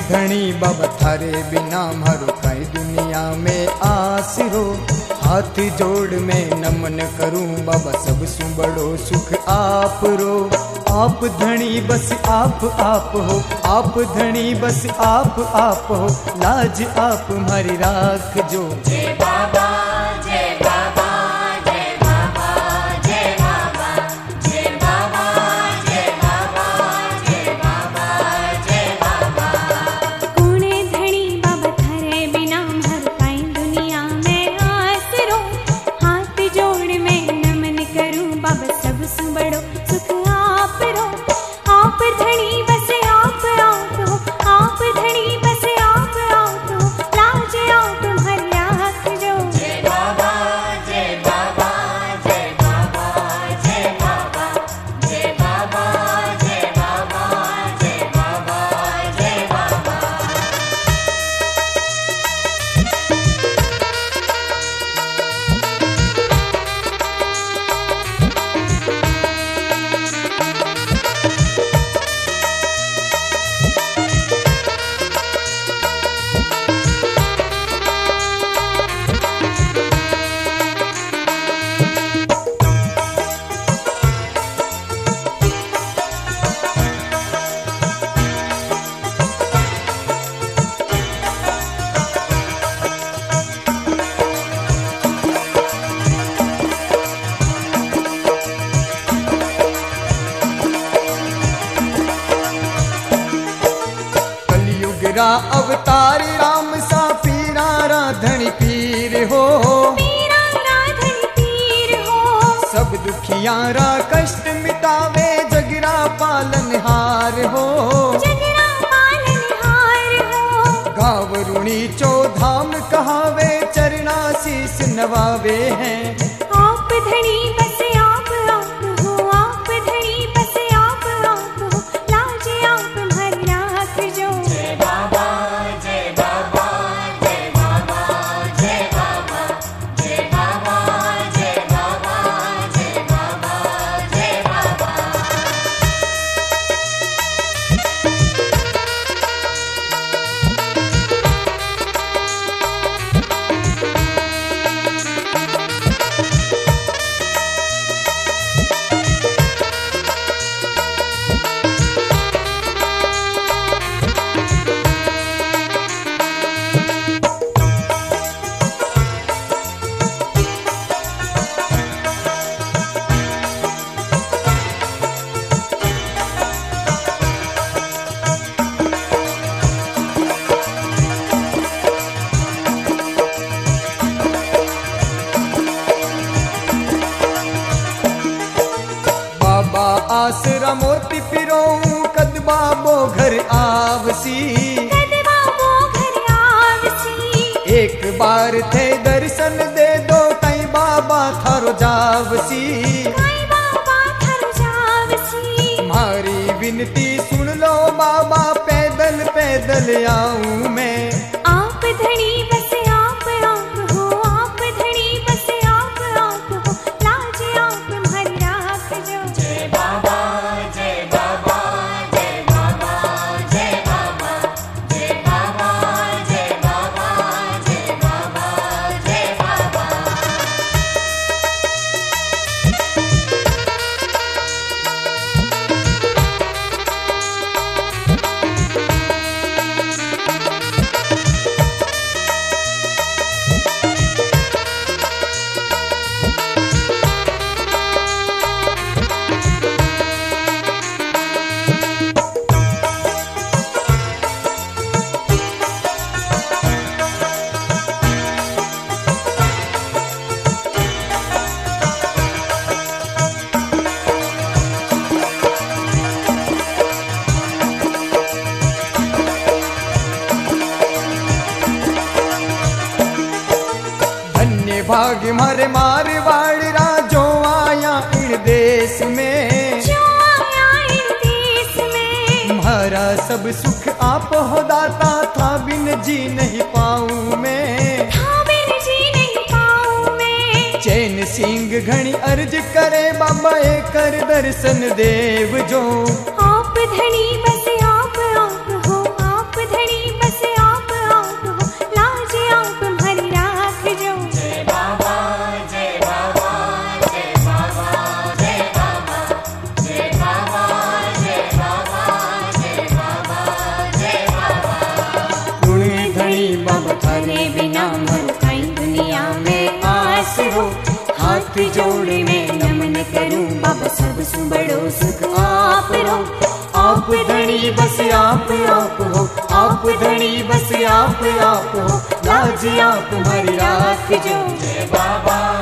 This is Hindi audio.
धनी बाबा थारे बिना मारो कई दुनिया में आसरो। हाथ जोड़ में नमन करूं बाबा सबसु बड़ो सुख आप रो। आप धनी बस आप हो, आप धनी बस आप हो, लाज आप मारी राख जो। जय बाबा जय बाबा जय बाबा जय बाबा जय बाबा जय बाबा जय बाबा जय बाबा। कूणे धनी बाबा थारे बिना हर काई दुनिया में आसरो। हाथ जोड़ में नमन करूं बाबा सबसु बड़ो सुख आप रो। आप धनी बस आप हो, आप धनी बस आप हो, लाज आप भर राख जो। जय बाबा जय बाबा जय बाबा जय बाबा जय बाबा जय बाबा जय बाबा जय बाबा। अवतार राम सा पीरा राधनी पीर हो। पीरा राधनी पीर हो। सब दुखियारा कष्ट मिटावे जगरा पालनहार हो। जगरा पालनहार हो। गावरुणी चौधाम कहावे चरना शीस नवावे हैं। आप धनी बस आप हो, आप धनी बस आप हो, लाज आप भर राख जो। जय बाबा जय बाबा जय बाबा जय बाबा जय बाबा जय बाबा जय बाबा जय बाबा। आसरा मोती पिरो कद बाबो घर आवसी। कद बाबो घर आवसी। एक बार थे दर्शन दे दो कई बाबा थारो जावसी। कई बाबा थारो जावसी। मारी विनती सुन लो बाबा पैदल पैदल आऊं मैं। आप धनी बस आप हो, आप धनी बस आप हो, लाज आप भर राख जो। जय बाबा जय बाबा जय बाबा जय बाबा जय बाबा जय बाबा जय बाबा जय बाबा। भाग मारे मारवाड़ राजो आया इन देश में। जो आया इन देश में। म्हारा सब सुख आप हो दाता था बिन जी नहीं पाऊं मैं। था बिन जी नहीं पाऊं मैं। चैन सिंह घनी अर्ज करे बाबा कर दर्शन देव जो। आप धनी बस आप हो, आप धनी धनी बस आप हो, आप धनी बस आप हो, लाज आप हमारी राख जो। जय बाबा